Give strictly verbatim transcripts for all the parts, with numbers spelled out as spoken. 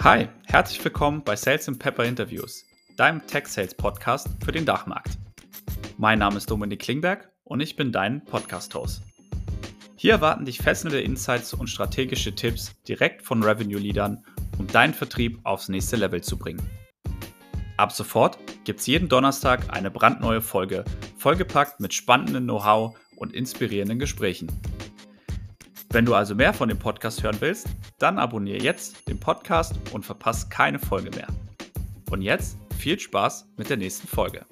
Hi, herzlich willkommen bei Sales and Pepper Interviews, deinem Tech-Sales-Podcast für den Dachmarkt. Mein Name ist Dominik Klingberg und ich bin dein Podcast-Host. Hier erwarten dich fesselnde Insights und strategische Tipps direkt von Revenue-Leadern, um deinen Vertrieb aufs nächste Level zu bringen. Ab sofort gibt's jeden Donnerstag eine brandneue Folge, vollgepackt mit spannendem Know-how und inspirierenden Gesprächen. Wenn du also mehr von dem Podcast hören willst, dann abonniere jetzt den Podcast und verpasst keine Folge mehr. Und jetzt viel Spaß mit der nächsten Folge.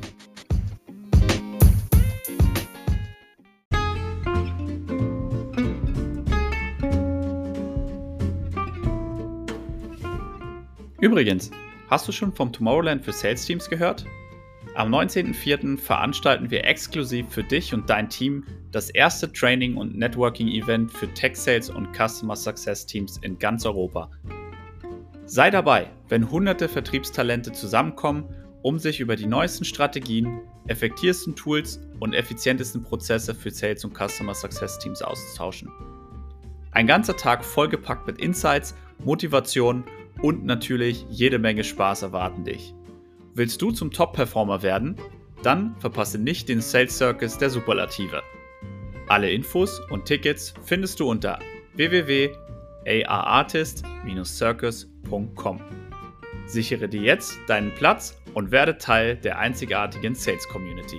Übrigens, hast du schon vom Tomorrowland für Sales Teams gehört? Am neunzehnten vierten veranstalten wir exklusiv für dich und dein Team das erste Training- und Networking-Event für Tech-Sales und Customer Success Teams in ganz Europa. Sei dabei, wenn hunderte Vertriebstalente zusammenkommen, um sich über die neuesten Strategien, effektivsten Tools und effizientesten Prozesse für Sales- und Customer Success Teams auszutauschen. Ein ganzer Tag vollgepackt mit Insights, Motivation und natürlich jede Menge Spaß erwarten dich. Willst du zum Top-Performer werden? Dann verpasse nicht den Sales Circus der Superlative. Alle Infos und Tickets findest du unter w w w punkt a r artist dash circus punkt com. Sichere dir jetzt deinen Platz und werde Teil der einzigartigen Sales Community.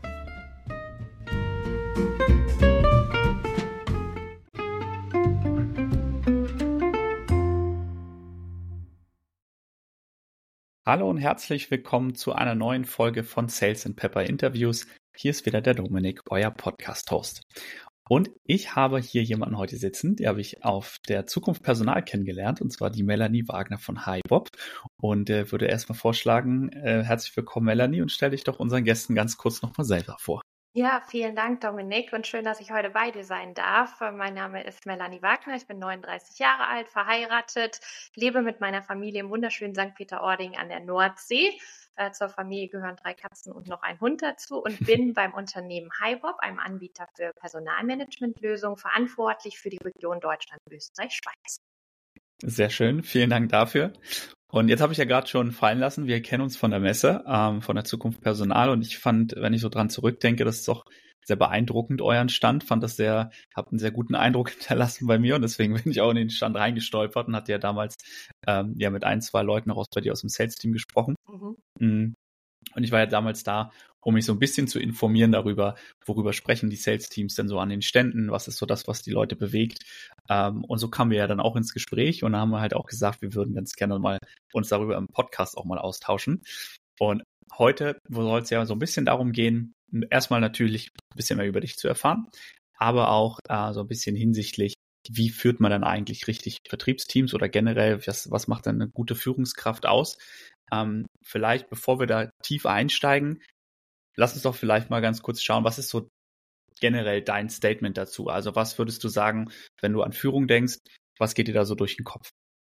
Hallo und herzlich willkommen zu einer neuen Folge von Sales and Pepper Interviews. Hier ist wieder der Dominik, euer Podcast-Host. Und ich habe hier jemanden heute sitzen, die habe ich auf der Zukunft Personal kennengelernt, und zwar die Melanie Wagner von HiBob. Und äh, würde erstmal vorschlagen, äh, herzlich willkommen Melanie, und stell dich doch unseren Gästen ganz kurz nochmal selber vor. Ja, vielen Dank, Dominik, und schön, dass ich heute bei dir sein darf. Mein Name ist Melanie Wagner, ich bin neununddreißig Jahre alt, verheiratet, lebe mit meiner Familie im wunderschönen Sankt Peter-Ording an der Nordsee. Äh, zur Familie gehören drei Katzen und noch ein Hund dazu und bin beim Unternehmen HiBob, einem Anbieter für Personalmanagementlösungen, verantwortlich für die Region Deutschland, Österreich, Schweiz. Sehr schön, vielen Dank dafür. Und jetzt habe ich ja gerade schon fallen lassen, wir kennen uns von der Messe, ähm, von der Zukunft Personal, und ich fand, wenn ich so dran zurückdenke, das ist doch sehr beeindruckend, euren Stand, fand das sehr, habt einen sehr guten Eindruck hinterlassen bei mir, und deswegen bin ich auch in den Stand reingestolpert und hatte ja damals ähm, ja mit ein, zwei Leuten auch bei dir aus dem Sales-Team gesprochen. Mhm. Und ich war ja damals da, um mich so ein bisschen zu informieren darüber, worüber sprechen die Sales-Teams denn so an den Ständen, was ist so das, was die Leute bewegt. Ähm, und so kamen wir ja dann auch ins Gespräch, und da haben wir halt auch gesagt, wir würden ganz gerne mal uns darüber im Podcast auch mal austauschen. Und heute soll es ja so ein bisschen darum gehen, erstmal natürlich ein bisschen mehr über dich zu erfahren, aber auch äh, so ein bisschen hinsichtlich, wie führt man dann eigentlich richtig Vertriebsteams oder generell, was, was macht dann eine gute Führungskraft aus? Ähm, vielleicht, bevor wir da tief einsteigen, lass uns doch vielleicht mal ganz kurz schauen, was ist so generell dein Statement dazu? Also was würdest du sagen, wenn du an Führung denkst, was geht dir da so durch den Kopf?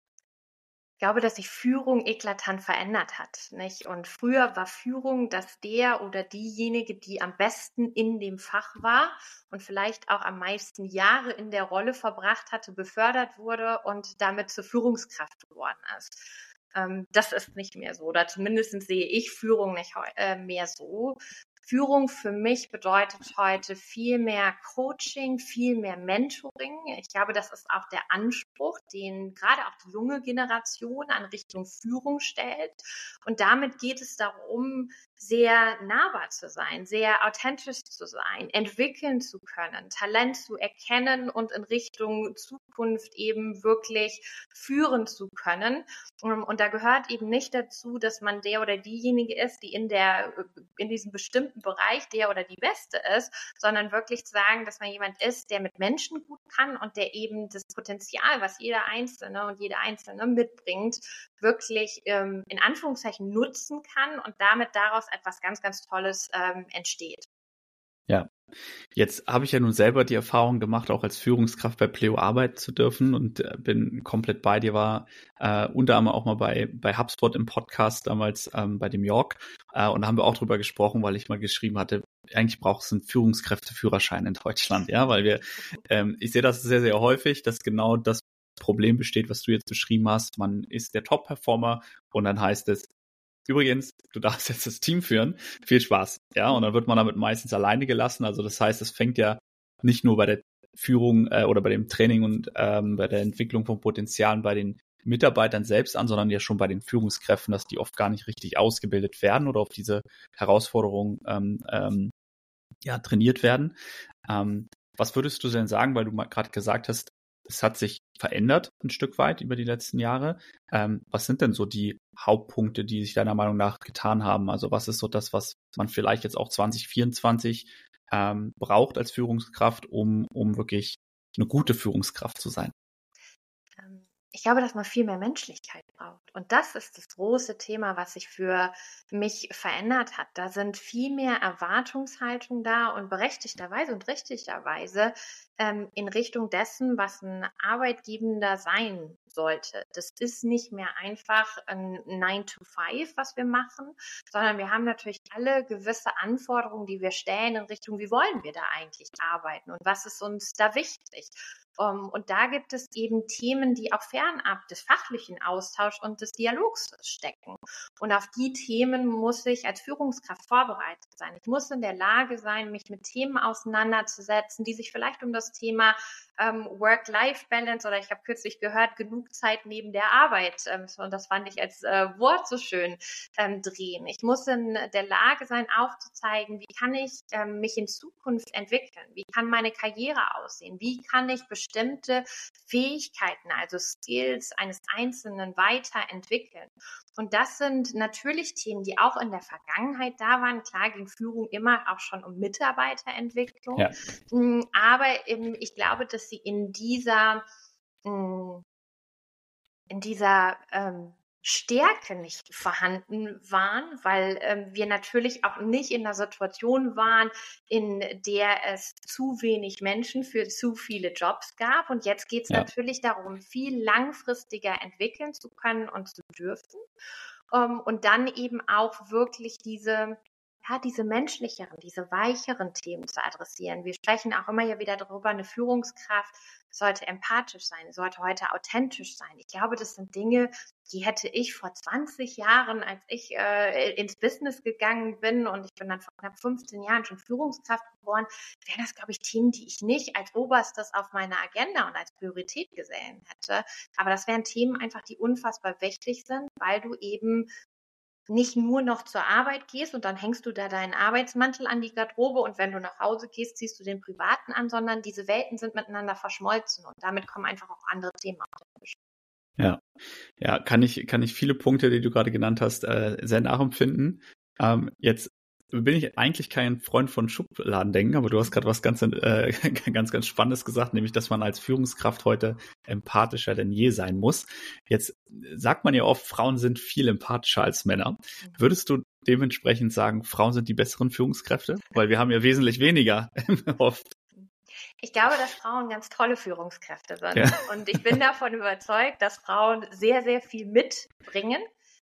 Ich glaube, dass sich Führung eklatant verändert hat, nicht? Und früher war Führung, dass der oder diejenige, die am besten in dem Fach war und vielleicht auch am meisten Jahre in der Rolle verbracht hatte, befördert wurde und damit zur Führungskraft geworden ist. Ähm, das ist nicht mehr so, oder zumindest sehe ich Führung nicht äh, mehr so. Führung für mich bedeutet heute viel mehr Coaching, viel mehr Mentoring. Ich glaube, das ist auch der Anspruch, den gerade auch die junge Generation an Richtung Führung stellt. Und damit geht es darum, sehr nahbar zu sein, sehr authentisch zu sein, entwickeln zu können, Talent zu erkennen und in Richtung Zukunft eben wirklich führen zu können. Und da gehört eben nicht dazu, dass man der oder diejenige ist, die in der, in diesem bestimmten Bereich der oder die Beste ist, sondern wirklich zu sagen, dass man jemand ist, der mit Menschen gut kann und der eben das Potenzial, was jeder Einzelne und jede Einzelne mitbringt, wirklich ähm, in Anführungszeichen nutzen kann und damit daraus etwas ganz, ganz Tolles ähm, entsteht. Ja, jetzt habe ich ja nun selber die Erfahrung gemacht, auch als Führungskraft bei Pleo arbeiten zu dürfen, und äh, bin komplett bei dir, war äh, unter anderem auch mal bei bei HubSpot im Podcast damals ähm, bei dem York, äh, und da haben wir auch drüber gesprochen, weil ich mal geschrieben hatte, eigentlich braucht es einen Führungskräfteführerschein in Deutschland, ja, weil wir, ähm, ich sehe das sehr, sehr häufig, dass genau das Problem besteht, was du jetzt beschrieben hast. Man ist der Top-Performer und dann heißt es, übrigens, du darfst jetzt das Team führen. Viel Spaß. Ja, und dann wird man damit meistens alleine gelassen. Also das heißt, es fängt ja nicht nur bei der Führung äh, oder bei dem Training und ähm, bei der Entwicklung von Potenzialen bei den Mitarbeitern selbst an, sondern ja schon bei den Führungskräften, dass die oft gar nicht richtig ausgebildet werden oder auf diese Herausforderungen ähm, ähm, ja, trainiert werden. Ähm, was würdest du denn sagen, weil du mal gerade gesagt hast, es hat sich verändert ein Stück weit über die letzten Jahre. Ähm, was sind denn so die Hauptpunkte, die sich deiner Meinung nach getan haben? Also was ist so das, was man vielleicht jetzt auch zwanzig vierundzwanzig ähm, braucht als Führungskraft, um, um wirklich eine gute Führungskraft zu sein? Ich glaube, dass man viel mehr Menschlichkeit braucht. Und das ist das große Thema, was sich für mich verändert hat. Da sind viel mehr Erwartungshaltung da und berechtigterweise und richtigerweise ähm, in Richtung dessen, was ein Arbeitgebender sein sollte. Das ist nicht mehr einfach ein nine to five, was wir machen, sondern wir haben natürlich alle gewisse Anforderungen, die wir stellen in Richtung, wie wollen wir da eigentlich arbeiten und was ist uns da wichtig. Um, und da gibt es eben Themen, die auch fernab des fachlichen Austauschs und des Dialogs stecken. Und auf die Themen muss ich als Führungskraft vorbereitet sein. Ich muss in der Lage sein, mich mit Themen auseinanderzusetzen, die sich vielleicht um das Thema ähm, Work-Life-Balance oder ich habe kürzlich gehört, genug Zeit neben der Arbeit, ähm, und das fand ich als äh, Wort so schön, ähm, drehen. Ich muss in der Lage sein, aufzuzeigen, wie kann ich ähm, mich in Zukunft entwickeln? Wie kann meine Karriere aussehen? Wie kann ich bestimmte Fähigkeiten, also Skills eines Einzelnen weiterentwickeln? Und das sind natürlich Themen, die auch in der Vergangenheit da waren. Klar ging Führung immer auch schon um Mitarbeiterentwicklung. Ja. Aber ähm, ich glaube, dass sie in dieser, in dieser ähm, Stärke nicht vorhanden waren, weil ähm, wir natürlich auch nicht in einer Situation waren, in der es zu wenig Menschen für zu viele Jobs gab. Und jetzt geht es ja. natürlich darum, viel langfristiger entwickeln zu können und zu dürfen. Um, und dann eben auch wirklich diese ja, diese menschlicheren, diese weicheren Themen zu adressieren. Wir sprechen auch immer ja wieder darüber, eine Führungskraft sollte empathisch sein, sollte heute authentisch sein. Ich glaube, das sind Dinge, die hätte ich vor zwanzig Jahren, als ich äh, ins Business gegangen bin und ich bin dann vor knapp fünfzehn Jahren schon Führungskraft geworden, wären das, glaube ich, Themen, die ich nicht als Oberstes auf meiner Agenda und als Priorität gesehen hätte. Aber das wären Themen einfach, die unfassbar wichtig sind, weil du eben nicht nur noch zur Arbeit gehst und dann hängst du da deinen Arbeitsmantel an die Garderobe und wenn du nach Hause gehst, ziehst du den privaten an, sondern diese Welten sind miteinander verschmolzen und damit kommen einfach auch andere Themen auf den Tisch. Ja, ja, kann ich, kann ich viele Punkte, die du gerade genannt hast, äh, sehr nachempfinden. Ähm, jetzt bin ich eigentlich kein Freund von Schubladendenken, aber du hast gerade was ganz, äh, ganz, ganz Spannendes gesagt, nämlich, dass man als Führungskraft heute empathischer denn je sein muss. Jetzt sagt man ja oft, Frauen sind viel empathischer als Männer. Würdest du dementsprechend sagen, Frauen sind die besseren Führungskräfte? Weil wir haben ja wesentlich weniger oft. Ich glaube, dass Frauen ganz tolle Führungskräfte sind. Ja. Und ich bin davon überzeugt, dass Frauen sehr, sehr viel mitbringen,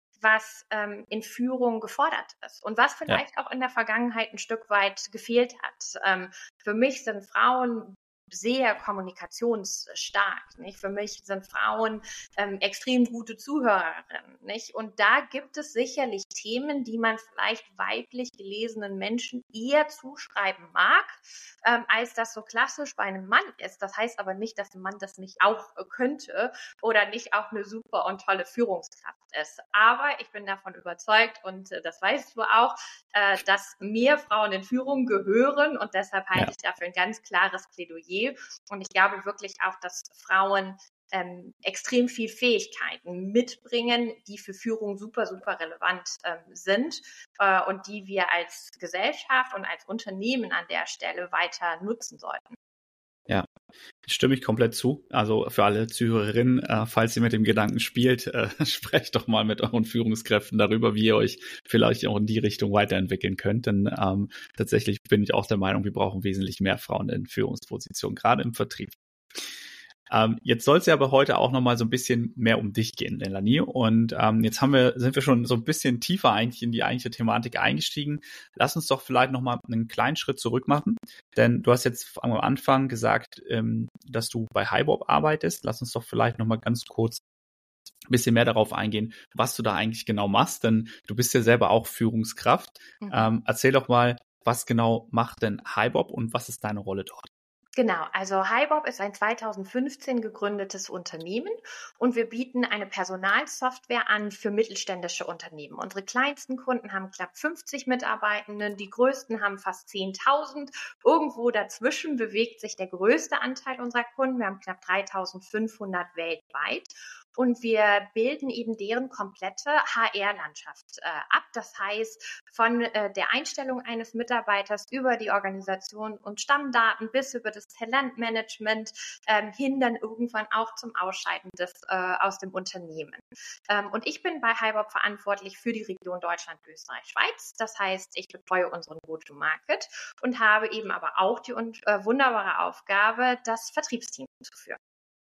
was ähm, in Führung gefordert ist und was vielleicht ja. auch in der Vergangenheit ein Stück weit gefehlt hat. Ähm, für mich sind Frauen sehr kommunikationsstark, nicht? Für mich sind Frauen ähm, extrem gute Zuhörerinnen, nicht? Und da gibt es sicherlich Themen, die man vielleicht weiblich gelesenen Menschen eher zuschreiben mag, ähm, als das so klassisch bei einem Mann ist. Das heißt aber nicht, dass ein Mann das nicht auch äh, könnte oder nicht auch eine super und tolle Führungskraft ist. Aber ich bin davon überzeugt und äh, das weißt du auch, äh, dass mehr Frauen in Führung gehören und deshalb halte ja. ich dafür ein ganz klares Plädoyer. Und ich glaube wirklich auch, dass Frauen ähm, extrem viel Fähigkeiten mitbringen, die für Führung super, super relevant ähm, sind äh, und die wir als Gesellschaft und als Unternehmen an der Stelle weiter nutzen sollten. Ja, stimme ich komplett zu. Also für alle Zuhörerinnen, äh, falls ihr mit dem Gedanken spielt, äh, sprecht doch mal mit euren Führungskräften darüber, wie ihr euch vielleicht auch in die Richtung weiterentwickeln könnt. Denn ähm, tatsächlich bin ich auch der Meinung, wir brauchen wesentlich mehr Frauen in Führungspositionen, gerade im Vertrieb. Ähm, jetzt soll es ja aber heute auch nochmal so ein bisschen mehr um dich gehen, Melanie. Und ähm, jetzt haben wir, sind wir schon so ein bisschen tiefer eigentlich in die eigentliche Thematik eingestiegen. Lass uns doch vielleicht nochmal einen kleinen Schritt zurück machen. Denn du hast jetzt am Anfang gesagt, ähm, dass du bei HiBob arbeitest. Lass uns doch vielleicht nochmal ganz kurz ein bisschen mehr darauf eingehen, was du da eigentlich genau machst. Denn du bist ja selber auch Führungskraft. Mhm. Ähm, erzähl doch mal, was genau macht denn HiBob und was ist deine Rolle dort? Genau, also HiBob ist ein zweitausendfünfzehn gegründetes Unternehmen und wir bieten eine Personalsoftware an für mittelständische Unternehmen. Unsere kleinsten Kunden haben knapp fünfzig Mitarbeitende, die größten haben fast zehntausend. Irgendwo dazwischen bewegt sich der größte Anteil unserer Kunden. Wir haben knapp dreitausendfünfhundert weltweit. Und wir bilden eben deren komplette H R-Landschaft äh, ab. Das heißt, von äh, der Einstellung eines Mitarbeiters über die Organisation und Stammdaten bis über das Talentmanagement ähm, hin dann irgendwann auch zum Ausscheiden des, äh, aus dem Unternehmen. Ähm, und ich bin bei HiBob verantwortlich für die Region Deutschland, Österreich, Schweiz. Das heißt, ich betreue unseren Go-to-Market und habe eben aber auch die äh, wunderbare Aufgabe, das Vertriebsteam zu führen.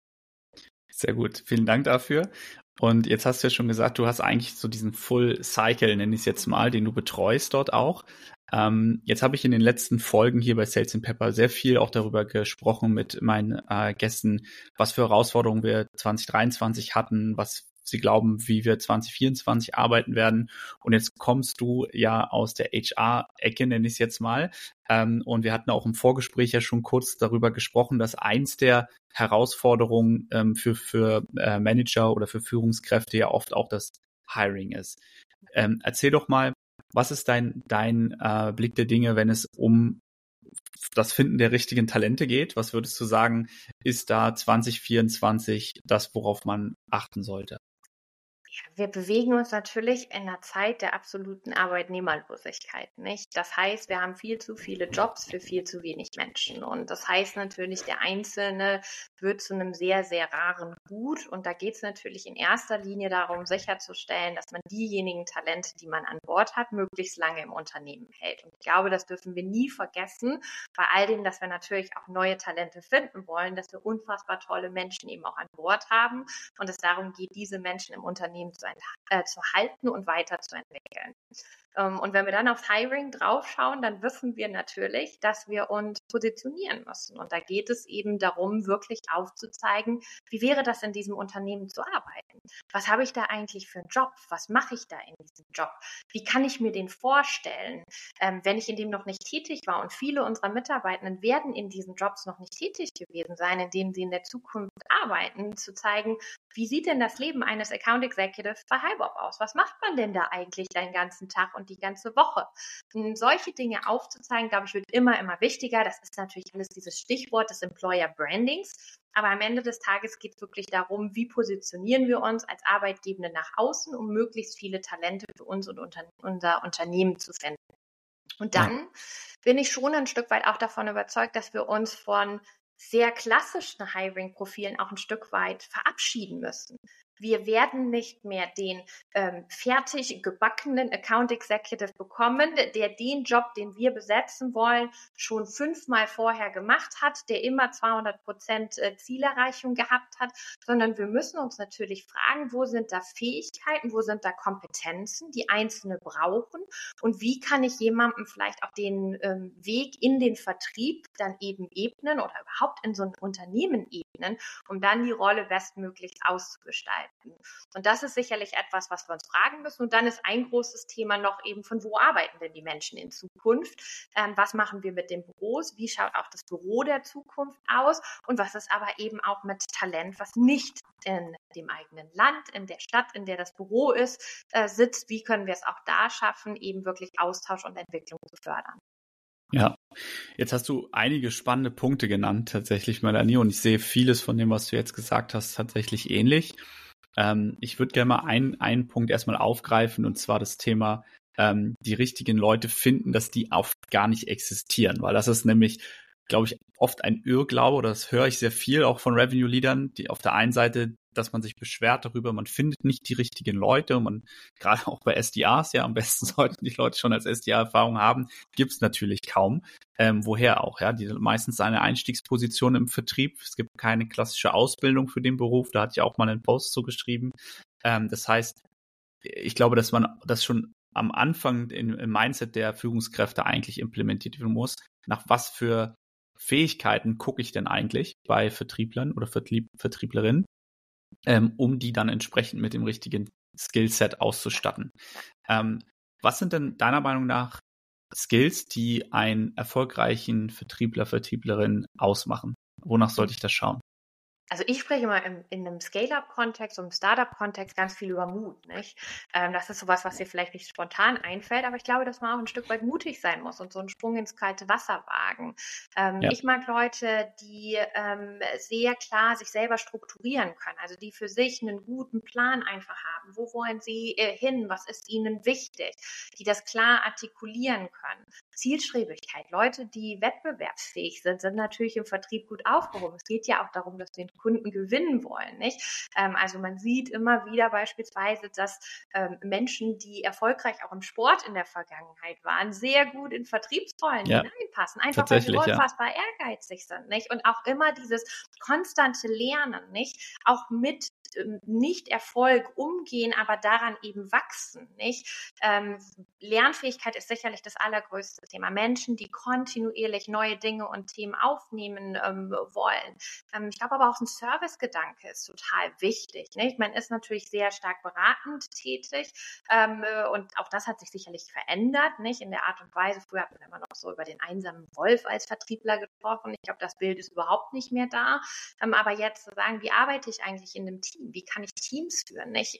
Sehr gut, vielen Dank dafür. Und jetzt hast du ja schon gesagt, du hast eigentlich so diesen Full Cycle, nenne ich es jetzt mal, den du betreust dort auch. Ähm, jetzt habe ich in den letzten Folgen hier bei Sales and Pepper sehr viel auch darüber gesprochen mit meinen äh, Gästen, was für Herausforderungen wir zwanzig dreiundzwanzig hatten, was sie glauben, wie wir zwanzig vierundzwanzig arbeiten werden. Und jetzt kommst du ja aus der H R-Ecke, nenne ich es jetzt mal. Ähm, und wir hatten auch im Vorgespräch ja schon kurz darüber gesprochen, dass eins der Herausforderungen ähm, für, für äh, Manager oder für Führungskräfte ja oft auch das Hiring ist. Ähm, erzähl doch mal, was ist dein, dein äh, Blick der Dinge, wenn es um das Finden der richtigen Talente geht? Was würdest du sagen, ist da zwanzig vierundzwanzig das, worauf man achten sollte? Wir bewegen uns natürlich in einer Zeit der absoluten Arbeitnehmerlosigkeit, nicht? Das heißt, wir haben viel zu viele Jobs für viel zu wenig Menschen. Und das heißt natürlich, der Einzelne wird zu einem sehr, sehr raren Gut. Und da geht es natürlich in erster Linie darum, sicherzustellen, dass man diejenigen Talente, die man an Bord hat, möglichst lange im Unternehmen hält. Und ich glaube, das dürfen wir nie vergessen, bei all dem, dass wir natürlich auch neue Talente finden wollen, dass wir unfassbar tolle Menschen eben auch an Bord haben und es darum geht, diese Menschen im Unternehmen zu, äh, zu halten und weiterzuentwickeln. Um, und wenn wir dann aufs Hiring draufschauen, dann wissen wir natürlich, dass wir uns positionieren müssen. Und da geht es eben darum, wirklich aufzuzeigen, wie wäre das in diesem Unternehmen zu arbeiten? Was habe ich da eigentlich für einen Job? Was mache ich da in diesem Job? Wie kann ich mir den vorstellen, ähm, wenn ich in dem noch nicht tätig war? Und viele unserer Mitarbeitenden werden in diesen Jobs noch nicht tätig gewesen sein, in denen sie in der Zukunft arbeiten, zu zeigen, wie sieht denn das Leben eines Account Executives bei HiBob aus? Was macht man denn da eigentlich den ganzen Tag und die ganze Woche? Und solche Dinge aufzuzeigen, glaube ich, wird immer, immer wichtiger. Das ist natürlich alles dieses Stichwort des Employer Brandings. Aber am Ende des Tages geht es wirklich darum, wie positionieren wir uns als Arbeitgebende nach außen, um möglichst viele Talente für uns und unter, unser Unternehmen zu finden. Und dann ja. bin ich schon ein Stück weit auch davon überzeugt, dass wir uns von sehr klassischen Hiring-Profilen auch ein Stück weit verabschieden müssen. Wir werden nicht mehr den ähm, fertig gebackenen Account Executive bekommen, der den Job, den wir besetzen wollen, schon fünfmal vorher gemacht hat, der immer zweihundert Prozent Zielerreichung gehabt hat, sondern wir müssen uns natürlich fragen, wo sind da Fähigkeiten, wo sind da Kompetenzen, die Einzelne brauchen und wie kann ich jemandem vielleicht auch den ähm, Weg in den Vertrieb dann eben ebnen oder überhaupt in so ein Unternehmen ebnen, um dann die Rolle bestmöglich auszugestalten. Und das ist sicherlich etwas, was wir uns fragen müssen. Und dann ist ein großes Thema noch eben, von wo arbeiten denn die Menschen in Zukunft? Ähm, was machen wir mit den Büros? Wie schaut auch das Büro der Zukunft aus? Und was ist aber eben auch mit Talent, was nicht in dem eigenen Land, in der Stadt, in der das Büro ist, äh, sitzt? Wie können wir es auch da schaffen, eben wirklich Austausch und Entwicklung zu fördern? Ja, jetzt hast du einige spannende Punkte genannt, tatsächlich, Melanie, und ich sehe vieles von dem, was du jetzt gesagt hast, tatsächlich ähnlich. Ähm, ich würde gerne mal einen, einen Punkt erstmal aufgreifen, und zwar das Thema, ähm, die richtigen Leute finden, dass die oft gar nicht existieren, weil das ist nämlich glaube ich, oft ein Irrglaube, oder das höre ich sehr viel auch von Revenue-Leadern, die auf der einen Seite, dass man sich beschwert darüber, man findet nicht die richtigen Leute, und man, gerade auch bei S D As, ja, am besten sollten die Leute schon als S D A-Erfahrung haben, gibt es natürlich kaum. Ähm, woher auch, ja, die meistens eine Einstiegsposition im Vertrieb. Es gibt keine klassische Ausbildung für den Beruf, da hatte ich auch mal einen Post zugeschrieben. Ähm, das heißt, ich glaube, dass man das schon am Anfang in, im Mindset der Führungskräfte eigentlich implementiert werden muss. Nach was für Fähigkeiten gucke ich denn eigentlich bei Vertrieblern oder Vertrieb, Vertrieblerinnen, ähm, um die dann entsprechend mit dem richtigen Skillset auszustatten. Ähm, was sind denn deiner Meinung nach Skills, die einen erfolgreichen Vertriebler, Vertrieblerin ausmachen? Wonach sollte ich das schauen? Also ich spreche immer im, in einem Scale-Up-Kontext und im Startup-Kontext ganz viel über Mut, nicht? Ähm, das ist sowas, was dir vielleicht nicht spontan einfällt, aber ich glaube, dass man auch ein Stück weit mutig sein muss und so einen Sprung ins kalte Wasser wagen. Ähm, ja. Ich mag Leute, die ähm, sehr klar sich selber strukturieren können, also die für sich einen guten Plan einfach haben. Wo wollen sie äh, hin? Was ist ihnen wichtig? Die das klar artikulieren können. Zielstrebigkeit. Leute, die wettbewerbsfähig sind, sind natürlich im Vertrieb gut aufgehoben. Es geht ja auch darum, dass wir den Kunden gewinnen wollen, nicht? Ähm, also man sieht immer wieder beispielsweise, dass ähm, Menschen, die erfolgreich auch im Sport in der Vergangenheit waren, sehr gut in Vertriebsrollen ja. hineinpassen, einfach weil sie unfassbar ja. ehrgeizig sind, nicht? Und auch immer dieses konstante Lernen, nicht? Auch mit Nicht-Erfolg umgehen, aber daran eben wachsen, nicht? Ähm, Lernfähigkeit ist sicherlich das allergrößte Thema. Menschen, die kontinuierlich neue Dinge und Themen aufnehmen ähm, wollen. Ähm, ich glaube aber auch ein Servicegedanke ist total wichtig, nicht? Man ist natürlich sehr stark beratend tätig ähm, und auch das hat sich sicherlich verändert, nicht? In der Art und Weise. Früher hat man immer noch so über den einsamen Wolf als Vertriebler gesprochen. Ich glaube, das Bild ist überhaupt nicht mehr da. Ähm, aber jetzt zu sagen, wie arbeite ich eigentlich in einem Team? Wie kann ich Teams führen? Nicht?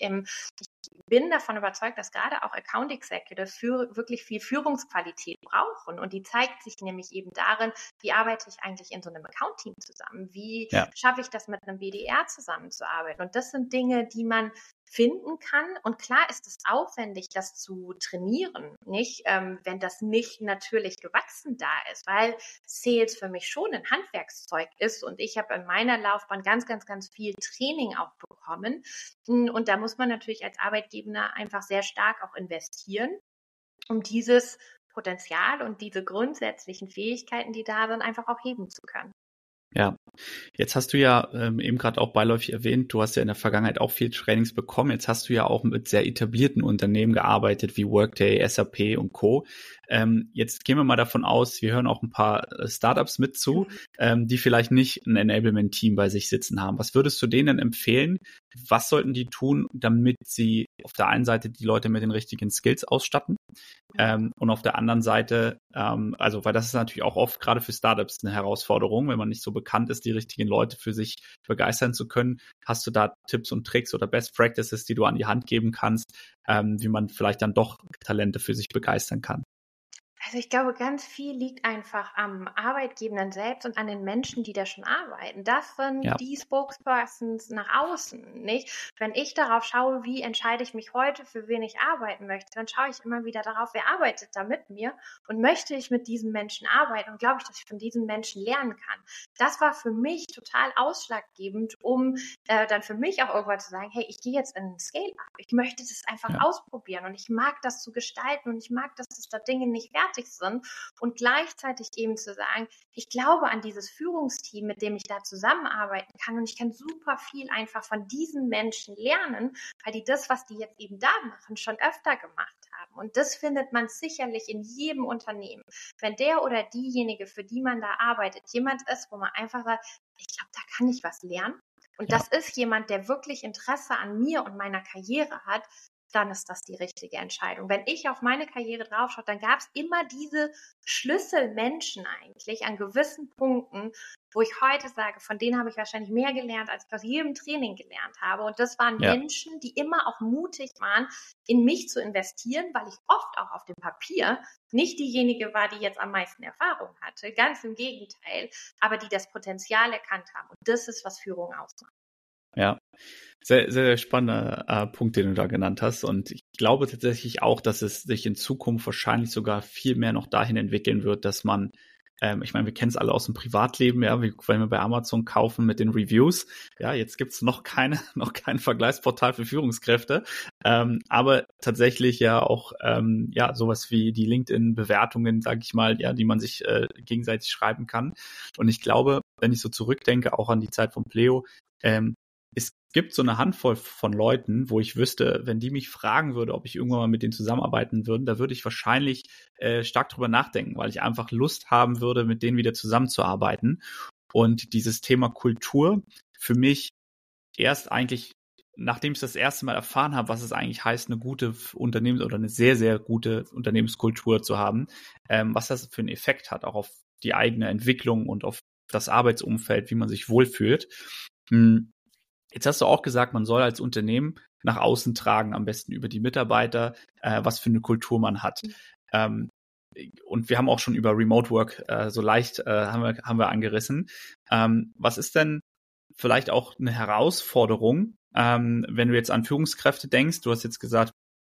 Ich bin davon überzeugt, dass gerade auch Account Executives für wirklich viel Führungsqualität brauchen. Und die zeigt sich nämlich eben darin, wie arbeite ich eigentlich in so einem Account-Team zusammen? Wie ja. schaffe ich das mit einem B D R zusammenzuarbeiten? Und das sind Dinge, die man finden kann. Und klar ist es aufwendig, das zu trainieren, nicht? Ähm, wenn das nicht natürlich gewachsen da ist, weil Sales für mich schon ein Handwerkszeug ist. Und ich habe in meiner Laufbahn ganz, ganz, ganz viel Training auch bekommen. Und da muss man natürlich als Arbeitgeber einfach sehr stark auch investieren, um dieses Potenzial und diese grundsätzlichen Fähigkeiten, die da sind, einfach auch heben zu können. Ja, jetzt hast du ja ähm, eben gerade auch beiläufig erwähnt, du hast ja in der Vergangenheit auch viel Trainings bekommen. Jetzt hast du ja auch mit sehr etablierten Unternehmen gearbeitet, wie Workday, S A P und Co. Ähm, jetzt gehen wir mal davon aus, wir hören auch ein paar Startups mit zu, ähm, die vielleicht nicht ein Enablement-Team bei sich sitzen haben. Was würdest du denen empfehlen? Was sollten die tun, damit sie auf der einen Seite die Leute mit den richtigen Skills ausstatten ähm, und auf der anderen Seite, ähm, also weil das ist natürlich auch oft gerade für Startups eine Herausforderung, wenn man nicht so bekannt ist, die richtigen Leute für sich begeistern zu können. Hast du da Tipps und Tricks oder Best Practices, die du an die Hand geben kannst, ähm, wie man vielleicht dann doch Talente für sich begeistern kann? Also ich glaube, ganz viel liegt einfach am Arbeitgebenden selbst und an den Menschen, die da schon arbeiten. Das sind ja. die Spokespersons nach außen, nicht? Wenn ich darauf schaue, wie entscheide ich mich heute, für wen ich arbeiten möchte, dann schaue ich immer wieder darauf, wer arbeitet da mit mir und möchte ich mit diesen Menschen arbeiten und glaube ich, dass ich von diesen Menschen lernen kann. Das war für mich total ausschlaggebend, um äh, dann für mich auch irgendwann zu sagen, hey, ich gehe jetzt in ein Scale-Up. Ich möchte das einfach ja. ausprobieren und ich mag das zu gestalten und ich mag, dass das da Dinge nicht fertig sind und gleichzeitig eben zu sagen, ich glaube an dieses Führungsteam, mit dem ich da zusammenarbeiten kann und ich kann super viel einfach von diesen Menschen lernen, weil die das, was die jetzt eben da machen, schon öfter gemacht haben. Und das findet man sicherlich in jedem Unternehmen. Wenn der oder diejenige, für die man da arbeitet, jemand ist, wo man einfach sagt, ich glaube, da kann ich was lernen. Und ja. das ist jemand, der wirklich Interesse an mir und meiner Karriere hat, dann ist das die richtige Entscheidung. Wenn ich auf meine Karriere draufschaue, dann gab es immer diese Schlüsselmenschen eigentlich an gewissen Punkten, wo ich heute sage, von denen habe ich wahrscheinlich mehr gelernt, als ich aus jedem Training gelernt habe. Und das waren ja. Menschen, die immer auch mutig waren, in mich zu investieren, weil ich oft auch auf dem Papier nicht diejenige war, die jetzt am meisten Erfahrung hatte. Ganz im Gegenteil, aber die das Potenzial erkannt haben. Und das ist, was Führung ausmacht. Ja, sehr, sehr, sehr spannender äh, Punkt, den du da genannt hast. Und ich glaube tatsächlich auch, dass es sich in Zukunft wahrscheinlich sogar viel mehr noch dahin entwickeln wird, dass man Ähm, ich meine, wir kennen es alle aus dem Privatleben, ja, wie, wenn wir bei Amazon kaufen mit den Reviews. Ja, jetzt gibt's noch keine, noch kein Vergleichsportal für Führungskräfte. Ähm, aber tatsächlich ja auch, ähm, ja, sowas wie die LinkedIn-Bewertungen, sage ich mal, ja, die man sich äh, gegenseitig schreiben kann. Und ich glaube, wenn ich so zurückdenke, auch an die Zeit von Pleo, ähm, es gibt so eine Handvoll von Leuten, wo ich wüsste, wenn die mich fragen würde, ob ich irgendwann mal mit denen zusammenarbeiten würde, da würde ich wahrscheinlich äh, stark drüber nachdenken, weil ich einfach Lust haben würde, mit denen wieder zusammenzuarbeiten. Und dieses Thema Kultur für mich erst eigentlich, nachdem ich das erste Mal erfahren habe, was es eigentlich heißt, eine gute Unternehmens- oder eine sehr, sehr gute Unternehmenskultur zu haben, ähm, was das für einen Effekt hat, auch auf die eigene Entwicklung und auf das Arbeitsumfeld, wie man sich wohlfühlt. Hm. Jetzt hast du auch gesagt, man soll als Unternehmen nach außen tragen, am besten über die Mitarbeiter, äh, was für eine Kultur man hat. Mhm. Ähm, und wir haben auch schon über Remote Work äh, so leicht äh, haben wir, haben wir angerissen. Ähm, was ist denn vielleicht auch eine Herausforderung, ähm, wenn du jetzt an Führungskräfte denkst? Du hast jetzt gesagt,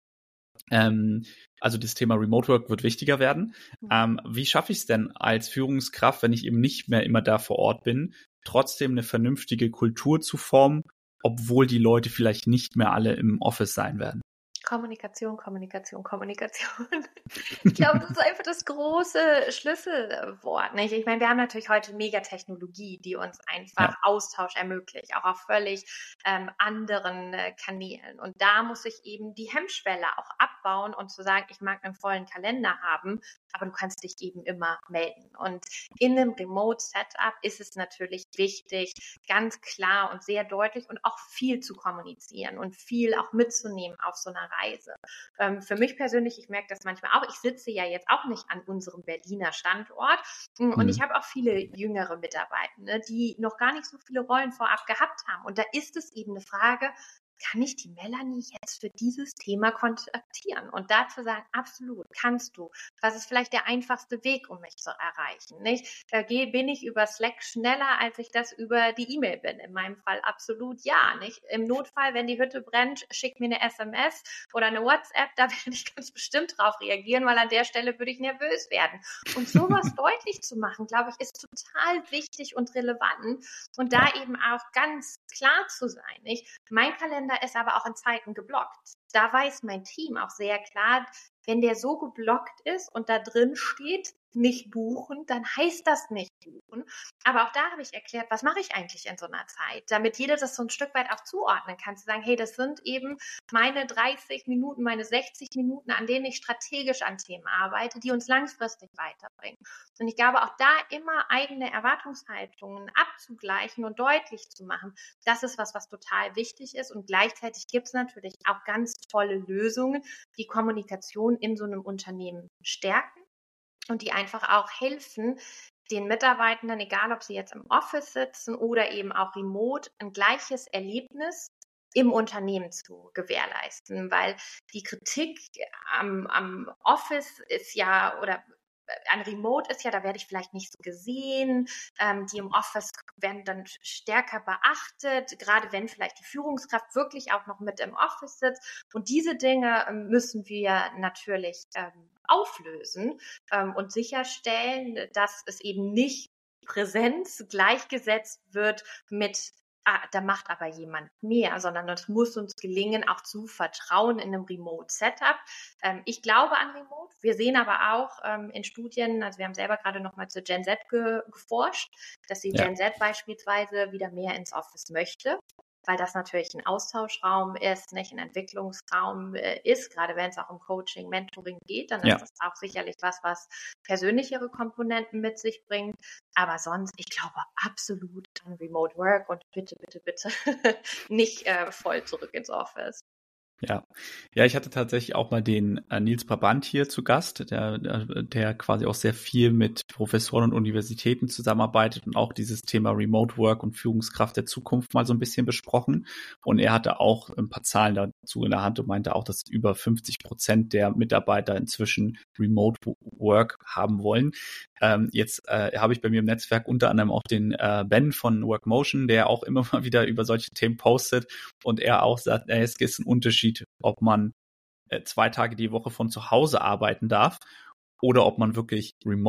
ähm, also das Thema Remote Work wird wichtiger werden. Mhm. Ähm, wie schaffe ich es denn als Führungskraft, wenn ich eben nicht mehr immer da vor Ort bin, trotzdem eine vernünftige Kultur zu formen, obwohl die Leute vielleicht nicht mehr alle im Office sein werden? Kommunikation, Kommunikation, Kommunikation. Ich glaube, das ist einfach das große Schlüsselwort. Nicht? Ich meine, wir haben natürlich heute Megatechnologie, die uns einfach ja. Austausch ermöglicht, auch auf völlig ähm, anderen äh, Kanälen. Und da muss ich eben die Hemmschwelle auch abbauen und zu sagen, ich mag einen vollen Kalender haben, aber du kannst dich eben immer melden. Und in einem Remote-Setup ist es natürlich wichtig, ganz klar und sehr deutlich und auch viel zu kommunizieren und viel auch mitzunehmen auf so einer Reise. Ähm, für mich persönlich, ich merke das manchmal auch, ich sitze ja jetzt auch nicht an unserem Berliner Standort und mhm. ich habe auch viele jüngere Mitarbeitende, die noch gar nicht so viele Rollen vorab gehabt haben. Und da ist es eben eine Frage, kann ich die Melanie jetzt für dieses Thema kontaktieren? Und dazu sagen, absolut, kannst du. Was ist vielleicht der einfachste Weg, um mich zu erreichen? Nicht? Da gehe, bin ich über Slack schneller, als ich das über die E-Mail bin. In meinem Fall absolut ja. Nicht? Im Notfall, wenn die Hütte brennt, schick mir eine S M S oder eine WhatsApp, da werde ich ganz bestimmt drauf reagieren, weil an der Stelle würde ich nervös werden. Und sowas deutlich zu machen, glaube ich, ist total wichtig und relevant. Und da eben auch ganz klar zu sein. Nicht? Mein Kalender ist aber auch in Zeiten geblockt. Da weiß mein Team auch sehr klar, wenn der so geblockt ist und da drin steht, nicht buchen, dann heißt das nicht buchen. Aber auch da habe ich erklärt, was mache ich eigentlich in so einer Zeit, damit jeder das so ein Stück weit auch zuordnen kann, zu sagen, hey, das sind eben meine dreißig Minuten, meine sechzig Minuten, an denen ich strategisch an Themen arbeite, die uns langfristig weiterbringen. Und ich glaube, auch da immer eigene Erwartungshaltungen abzugleichen und deutlich zu machen, das ist was, was total wichtig ist. Und gleichzeitig gibt es natürlich auch ganz tolle Lösungen, die Kommunikation in so einem Unternehmen stärken und die einfach auch helfen, den Mitarbeitenden, egal ob sie jetzt im Office sitzen oder eben auch remote, ein gleiches Erlebnis im Unternehmen zu gewährleisten, weil die Kritik am, am Office ist ja, oder an Remote ist ja, da werde ich vielleicht nicht so gesehen, ähm, die im Office werden dann stärker beachtet, gerade wenn vielleicht die Führungskraft wirklich auch noch mit im Office sitzt. Und diese Dinge ähm, müssen wir natürlich ähm, auflösen ähm, und sicherstellen, dass es eben nicht Präsenz gleichgesetzt wird mit ah, da macht aber jemand mehr, sondern es muss uns gelingen, auch zu vertrauen in einem Remote-Setup. Ähm, ich glaube an Remote. Wir sehen aber auch ähm, in Studien, also wir haben selber gerade nochmal zur Gen Z ge- geforscht, dass die ja. Gen Z beispielsweise wieder mehr ins Office möchte, weil das natürlich ein Austauschraum ist, nicht ein Entwicklungsraum äh, ist, gerade wenn es auch um Coaching, Mentoring geht, dann ja. ist das auch sicherlich was, was persönlichere Komponenten mit sich bringt. Aber sonst, ich glaube absolut an Remote Work und bitte, bitte, bitte nicht äh, voll zurück ins Office. Ja, ja, ich hatte tatsächlich auch mal den äh, Nils Brabant hier zu Gast, der, der quasi auch sehr viel mit Professoren und Universitäten zusammenarbeitet und auch dieses Thema Remote Work und Führungskraft der Zukunft mal so ein bisschen besprochen. Und er hatte auch ein paar Zahlen dazu in der Hand und meinte auch, dass über fünfzig Prozent der Mitarbeiter inzwischen Remote Work haben wollen. Ähm, jetzt äh, habe ich bei mir im Netzwerk unter anderem auch den äh, Ben von Workmotion, der auch immer mal wieder über solche Themen postet und er auch sagt, äh, es ist ein Unterschied, ob man äh, zwei Tage die Woche von zu Hause arbeiten darf oder ob man wirklich remote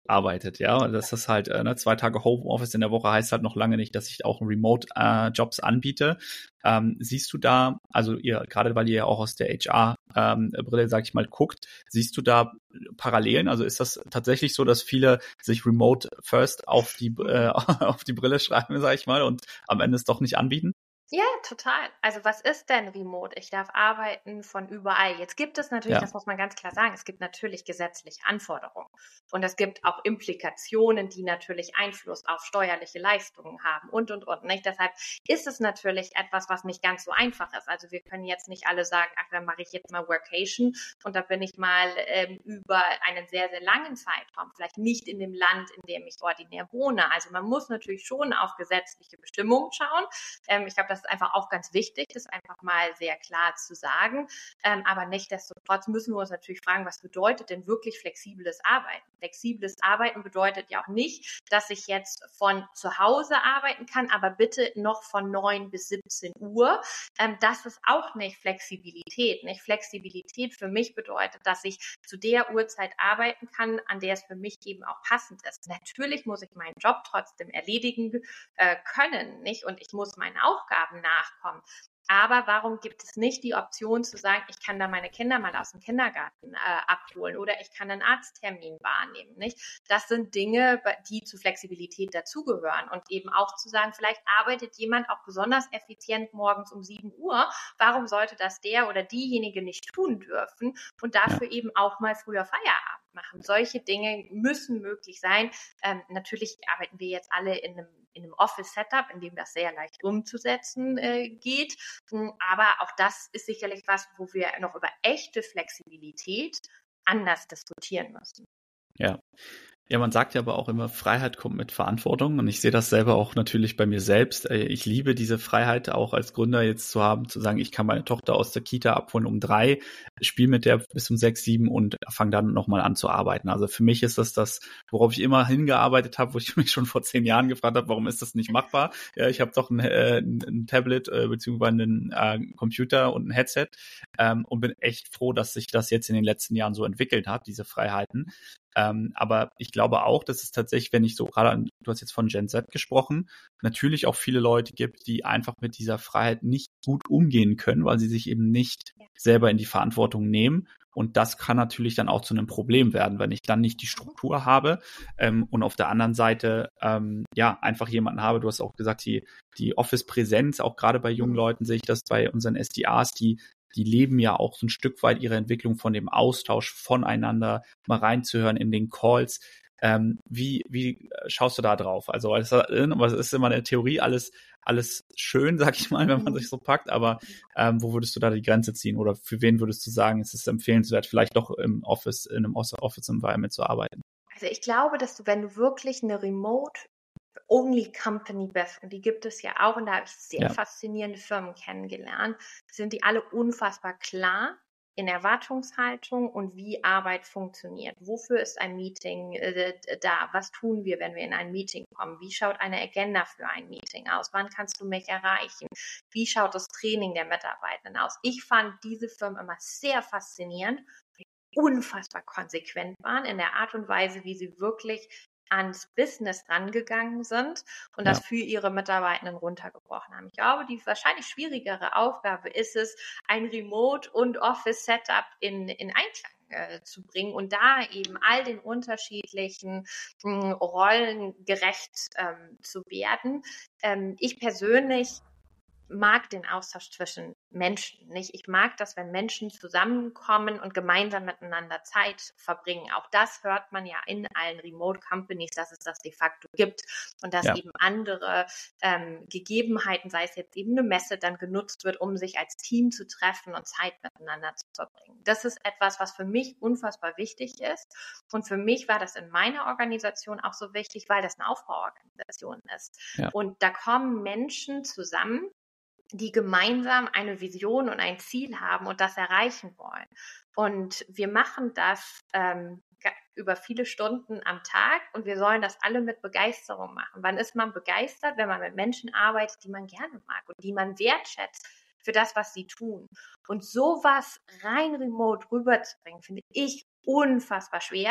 arbeitet, ja. Und das ist halt, äh, ne, zwei Tage Homeoffice in der Woche heißt halt noch lange nicht, dass ich auch Remote-Jobs äh, anbiete. Ähm, siehst du da, also ihr, gerade weil ihr ja auch aus der H R-Brille, ähm, sag ich mal, guckt, siehst du da Parallelen? Also ist das tatsächlich so, dass viele sich Remote First auf die, äh, auf die Brille schreiben, sag ich mal, und am Ende es doch nicht anbieten? Ja, total. Also was ist denn Remote? Ich darf arbeiten von überall. Jetzt gibt es natürlich, Ja, das muss man ganz klar sagen, es gibt natürlich gesetzliche Anforderungen und es gibt auch Implikationen, die natürlich Einfluss auf steuerliche Leistungen haben und, und, und. Nicht? Deshalb ist es natürlich etwas, was nicht ganz so einfach ist. Also wir können jetzt nicht alle sagen, ach, dann mache ich jetzt mal Workation und da bin ich mal ähm, über einen sehr, sehr langen Zeitraum, vielleicht nicht in dem Land, in dem ich ordinär wohne. Also man muss natürlich schon auf gesetzliche Bestimmungen schauen. Ähm, ich glaube, das ist einfach auch ganz wichtig, das einfach mal sehr klar zu sagen. Ähm, aber nichtsdestotrotz müssen wir uns natürlich fragen, was bedeutet denn wirklich flexibles Arbeiten? Flexibles Arbeiten bedeutet ja auch nicht, dass ich jetzt von zu Hause arbeiten kann, aber bitte noch von neun bis siebzehn Uhr. Ähm, das ist auch nicht Flexibilität. Nicht? Flexibilität für mich bedeutet, dass ich zu der Uhrzeit arbeiten kann, an der es für mich eben auch passend ist. Natürlich muss ich meinen Job trotzdem erledigen äh, können, nicht? Und ich muss meinen Aufgaben nachkommen. Aber warum gibt es nicht die Option zu sagen, ich kann da meine Kinder mal aus dem Kindergarten äh, abholen oder ich kann einen Arzttermin wahrnehmen, nicht? Das sind Dinge, die zu Flexibilität dazugehören und eben auch zu sagen, vielleicht arbeitet jemand auch besonders effizient morgens um sieben Uhr. Warum sollte das der oder diejenige nicht tun dürfen und dafür ja. eben auch mal früher Feierabend machen? Solche Dinge müssen möglich sein. Ähm, natürlich arbeiten wir jetzt alle in einem in einem Office-Setup, in dem das sehr leicht umzusetzen äh, geht. Aber auch das ist sicherlich was, wo wir noch über echte Flexibilität anders diskutieren müssen. Ja. Ja, man sagt ja aber auch immer, Freiheit kommt mit Verantwortung und ich sehe das selber auch natürlich bei mir selbst. Ich liebe diese Freiheit auch als Gründer jetzt zu haben, zu sagen, ich kann meine Tochter aus der Kita abholen um drei, spiele mit der bis um sechs, sieben und fange dann nochmal an zu arbeiten. Also für mich ist das das, worauf ich immer hingearbeitet habe, wo ich mich schon vor zehn Jahren gefragt habe, warum ist das nicht machbar? Ja, ich habe doch ein, äh, ein Tablet äh, beziehungsweise einen äh, Computer und ein Headset ähm, und bin echt froh, dass sich das jetzt in den letzten Jahren so entwickelt hat, diese Freiheiten. Ähm, aber ich glaube auch, dass es tatsächlich, wenn ich so gerade an, du hast jetzt von Gen Z gesprochen, natürlich auch viele Leute gibt, die einfach mit dieser Freiheit nicht gut umgehen können, weil sie sich eben nicht selber in die Verantwortung nehmen. Und das kann natürlich dann auch zu einem Problem werden, wenn ich dann nicht die Struktur habe ähm, und auf der anderen Seite ähm, ja einfach jemanden habe, du hast auch gesagt, die, die Office-Präsenz, auch gerade bei jungen Leuten sehe ich das bei unseren S D As, die die leben ja auch so ein Stück weit ihre Entwicklung von dem Austausch voneinander, mal reinzuhören in den Calls. Ähm, wie, wie schaust du da drauf? Also, es ist immer eine Theorie, alles, alles schön, sag ich mal, wenn man sich so packt, aber ähm, wo würdest du da die Grenze ziehen? Oder für wen würdest du sagen, es ist empfehlenswert, vielleicht doch im Office, in einem Office-Environment zu arbeiten? Also ich glaube, dass du, wenn du wirklich eine Remote Only Company bist, und die gibt es ja auch, und da habe ich sehr ja. faszinierende Firmen kennengelernt, sind die alle unfassbar klar in Erwartungshaltung und wie Arbeit funktioniert. Wofür ist ein Meeting äh, da? Was tun wir, wenn wir in ein Meeting kommen? Wie schaut eine Agenda für ein Meeting aus? Wann kannst du mich erreichen? Wie schaut das Training der Mitarbeitenden aus? Ich fand diese Firmen immer sehr faszinierend, weil die unfassbar konsequent waren in der Art und Weise, wie sie wirklich ans Business rangegangen sind und das ja. für ihre Mitarbeitenden runtergebrochen haben. Ich glaube, die wahrscheinlich schwierigere Aufgabe ist es, ein Remote- und Office-Setup in, in Einklang äh, zu bringen und da eben all den unterschiedlichen mh, Rollen gerecht ähm, zu werden. Ähm, ich persönlich mag den Austausch zwischen Menschen nicht. Ich mag das, wenn Menschen zusammenkommen und gemeinsam miteinander Zeit verbringen. Auch das hört man ja in allen Remote Companies, dass es das de facto gibt und dass ja. eben andere ähm, Gegebenheiten, sei es jetzt eben eine Messe, dann genutzt wird, um sich als Team zu treffen und Zeit miteinander zu verbringen. Das ist etwas, was für mich unfassbar wichtig ist. Und für mich war das in meiner Organisation auch so wichtig, weil das eine Aufbauorganisation ist. Ja. Und da kommen Menschen zusammen, die gemeinsam eine Vision und ein Ziel haben und das erreichen wollen. Und wir machen das ähm, über viele Stunden am Tag und wir sollen das alle mit Begeisterung machen. Wann ist man begeistert? Wenn man mit Menschen arbeitet, die man gerne mag und die man wertschätzt für das, was sie tun. Und sowas rein remote rüberzubringen, finde ich unfassbar schwer.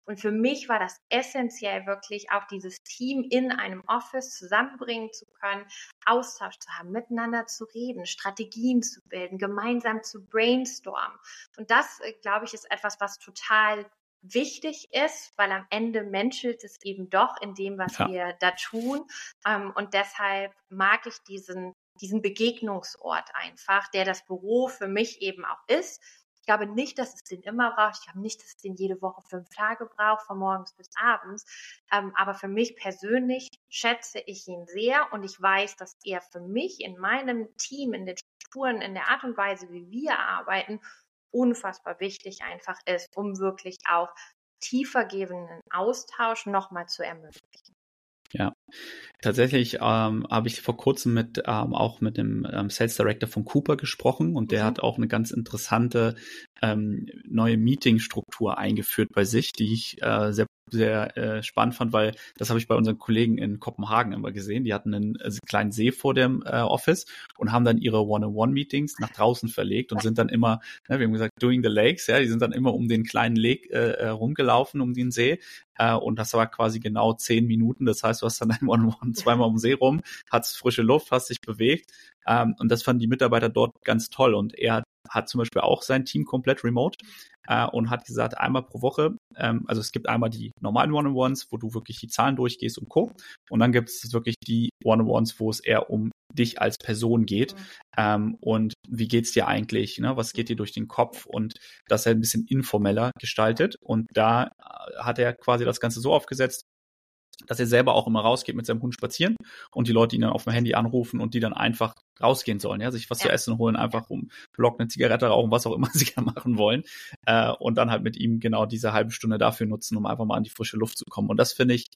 Und für mich war das essentiell, wirklich auch dieses Team in einem Office zusammenbringen zu können, Austausch zu haben, miteinander zu reden, Strategien zu bilden, gemeinsam zu brainstormen. Und das, glaube ich, ist etwas, was total wichtig ist, weil am Ende menschelt es eben doch in dem, was ja. wir da tun. Und deshalb mag ich diesen, diesen Begegnungsort einfach, der das Büro für mich eben auch ist. Ich glaube nicht, dass es den immer braucht. Ich glaube nicht, dass es den jede Woche fünf Tage braucht, von morgens bis abends. Aber für mich persönlich schätze ich ihn sehr und ich weiß, dass er für mich in meinem Team, in den Strukturen, in der Art und Weise, wie wir arbeiten, unfassbar wichtig einfach ist, um wirklich auch tiefergehenden Austausch nochmal zu ermöglichen. Ja, tatsächlich ähm, habe ich vor kurzem mit ähm, auch mit dem ähm, Sales Director von Cooper gesprochen und der mhm. hat auch eine ganz interessante ähm, neue Meeting-Struktur eingeführt bei sich, die ich äh, sehr sehr äh, spannend fand, weil das habe ich bei unseren Kollegen in Kopenhagen immer gesehen. Die hatten einen äh, kleinen See vor dem äh, Office und haben dann ihre One-on-One-Meetings nach draußen verlegt und sind dann immer, ne, wir haben gesagt, doing the lakes, ja, die sind dann immer um den kleinen Lake äh, rumgelaufen, um den See. Uh, und das war quasi genau zehn Minuten. Das heißt, du hast dann ein One-on-One zweimal um den See rum, hast frische Luft, hast dich bewegt. Um, und das fanden die Mitarbeiter dort ganz toll. Und er hat, hat zum Beispiel auch sein Team komplett remote uh, und hat gesagt, einmal pro Woche, ähm, also es gibt einmal die normalen One-on-Ones, wo du wirklich die Zahlen durchgehst und Co. Und dann gibt es wirklich die One-on-Ones, wo es eher um dich als Person geht. Mhm. Ähm, und wie geht's dir eigentlich? Ne? Was geht dir durch den Kopf? Und das ist ein bisschen informeller gestaltet. Und da hat er quasi das Ganze so aufgesetzt, dass er selber auch immer rausgeht mit seinem Hund spazieren und die Leute ihn dann auf dem Handy anrufen und die dann einfach rausgehen sollen, ja, sich was ja. zu essen holen, einfach um Block eine Zigarette rauchen, was auch immer sie gerne machen wollen, äh, und dann halt mit ihm genau diese halbe Stunde dafür nutzen, um einfach mal an die frische Luft zu kommen. Und das finde ich